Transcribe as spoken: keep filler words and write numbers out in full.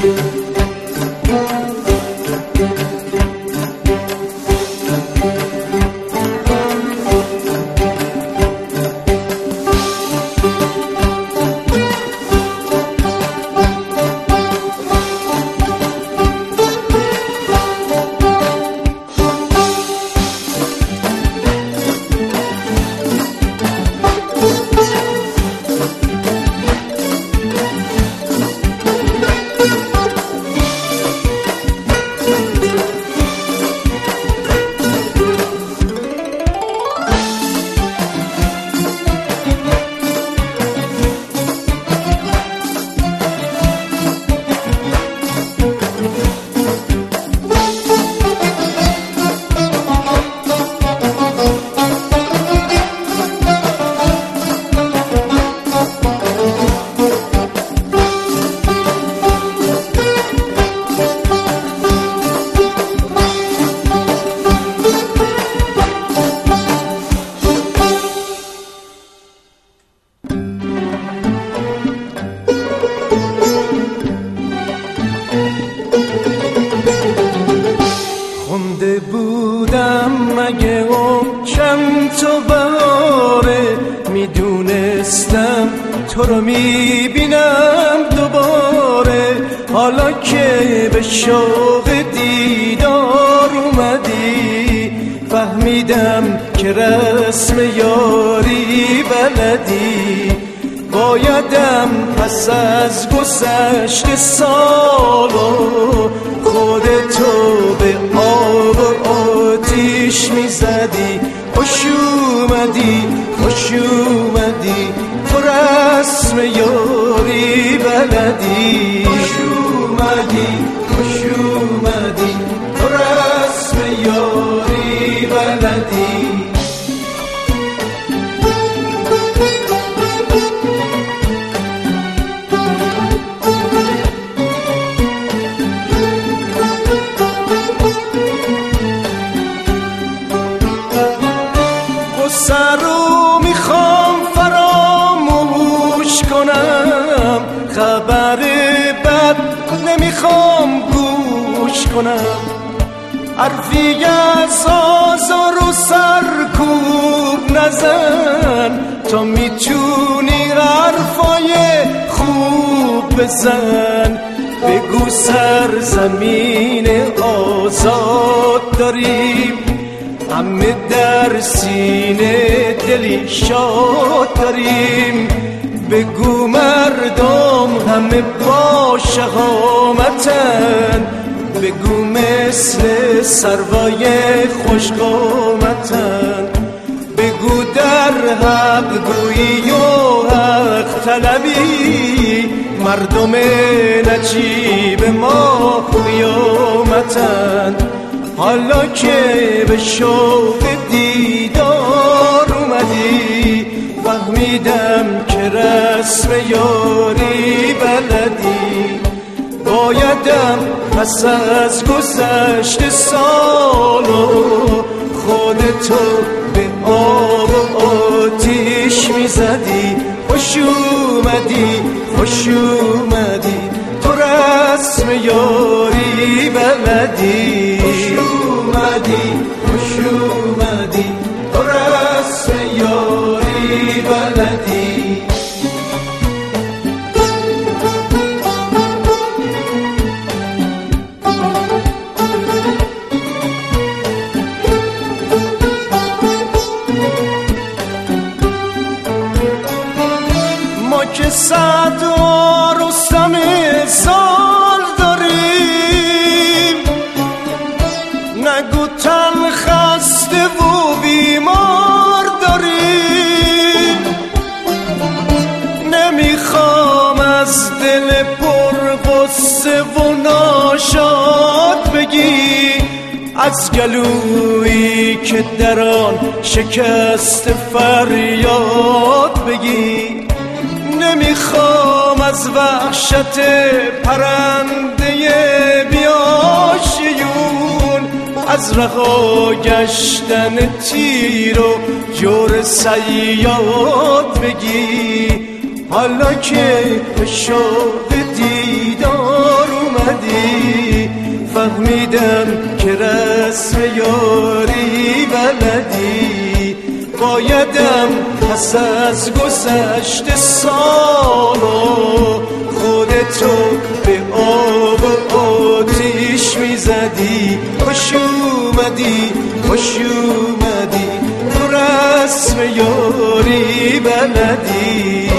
تو رو میبینم دوباره، حالا که به شوق دیدار اومدی، فهمیدم که رسم یاری بلدی. بایدم پس از گذشت سالو خودتو به آب و آتیش میزدی. خوش اومدی خوش اومدی تو رسم یاری بلدی. خوش اومدی خوش اومدی تو رسم یاری بلدی. سر رو میخوام فراموش کنم، خبر بد نمیخوام گوش کنم. حرفی از آزار و سرکوب نزن، تا میتونی حرفای خوب بزن. بگو سرزمین آزاد داریم، همه در سینه دلی شاد داریم. بگو مردم همه با شهامتن، بگو مثل سروای خوشقامتن. بگو در حق گویی و حق طلبی، مردم نجیب ما قیامتن. حالا که به شوق دیدار اومدی، فهمیدم که رسم یاری بلدی. بایدم پس از گذشت سالو خودتو به آب و آتیش میزدی. خوش اومدی خوش اومدی تو رسم یاری بلدی. خوش اومدی خوش اومدی تو رسم یاری بلدی. ما که صد و رستم سال داریم، نگو تن خسته و بیمار داریم. نمیخوام از دل پر غصه و ناشاد بگی، از گلویی که در آن شکست فریاد بگی. نمیخوام از وحشت پرنده بیاشیون، از رها گشتن تیر و جور صیاد بگی. حالا که به شوق دیدار اومد، فهمیدم که رسم یاری بلدی، بایدم پس از گذشت سالا خودتو به آب و آتیش میزدی. خوش اومدی خوش اومدی تو رسم یاری بلدی.